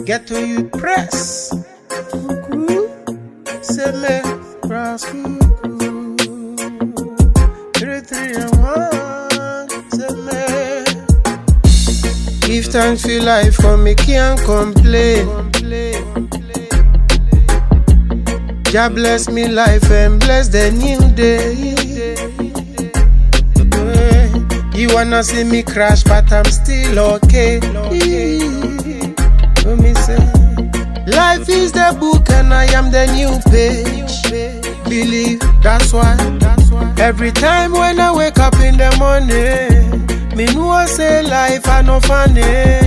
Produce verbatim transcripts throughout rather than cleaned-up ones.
Get to you press. Cuckoo. Say me cross cuckoo. Three, three, and one. Say me. Give thanks for life, for me can't complain. Jah bless me life and bless the new day. You wanna see me crash, but I'm still okay. Let me say, life is the book and I am the new page. Believe that's why. Every time when I wake up in the morning, me know I say life I no funny.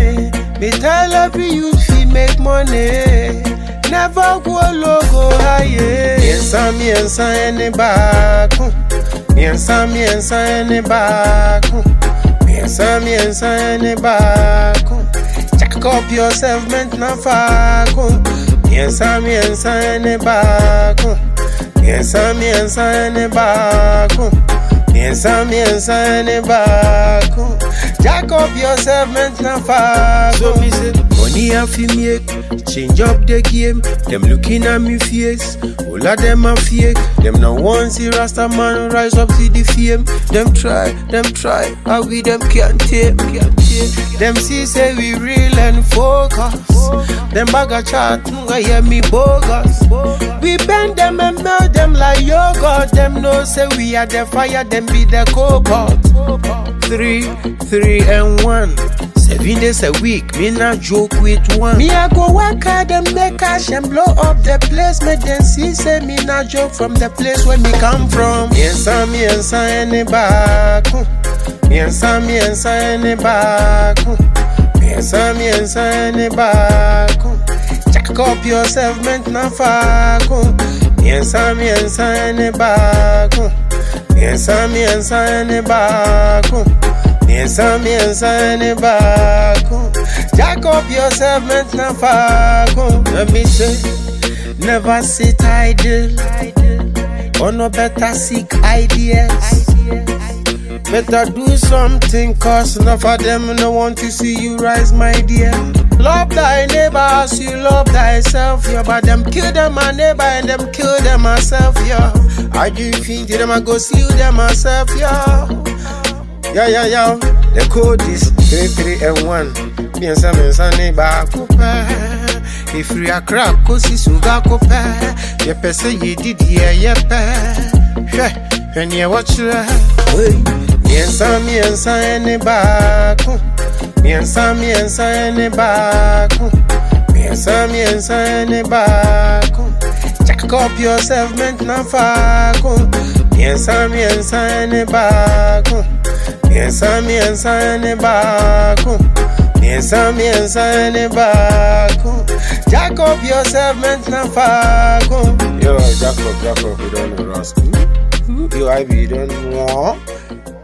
Me tell every youth fi make money. Never go low, go higher. Miensa, miensa, ene baku. Miensa, miensa, ene baku. Miensa, miensa, ene baku. Jack up yourself, ment na faku. Miensa, miensa, ene baku. Miensa, miensa, ene baku. Miensa, miensa, ene baku. Jack up yourself, ment na faku. So me say, money I fi make, change up the game. Them looking at me face, all of them are fake. Them no one see Rasta man rise up to the fame. Them try, them try, how we them can't take, can't take. Them see say we real and focus. Them bag a chat, I hear me bogus. We bend them and melt them like yogurt. Them know say we are the fire, them be the cobalt. Three, three and one. Seven days a week, me not joke with one. Me I go work hard and make cash and blow up the place. Make them see say me not joke from the place where me come from. Miensa, miensa, ene baku. Miensa, miensa, ene baku. Miensa, miensa, ene baku. Jack up yourself, ment na faku. Miensa, miensa, ene baku. Miensa, miensa, ene baku. Miensa, miensa, ene baku. Jack up yourself, ment na faku. Let me say, never sit idle. Or no better seek ideas. Better do something, cause enough of them no want to see you rise, my dear. Love thy neighbor as you love thyself, yeah. But them kill them my neighbor and them kill them myself, yeah. I do think them I go see them myself, yeah. Yeah, yeah, yeah. The code is three, three, and one. Miensa, miensa, neighbor, coupe. If you are crack, go see sugar, coupe. Ye pese ye did ye, ye pe. When you watch that. Miensa, miensa, ene baku. Miensa, miensa, ene baku. Miensa, miensa, ene baku. Jack up yourself, ment na faku. Miensa, miensa, ene baku. Miensa, miensa, ene baku. Miensa, miensa, ene baku. Jack up yourself, ment na faku. Yo, jack up, jack up, you don't know rascal. You I be don't know.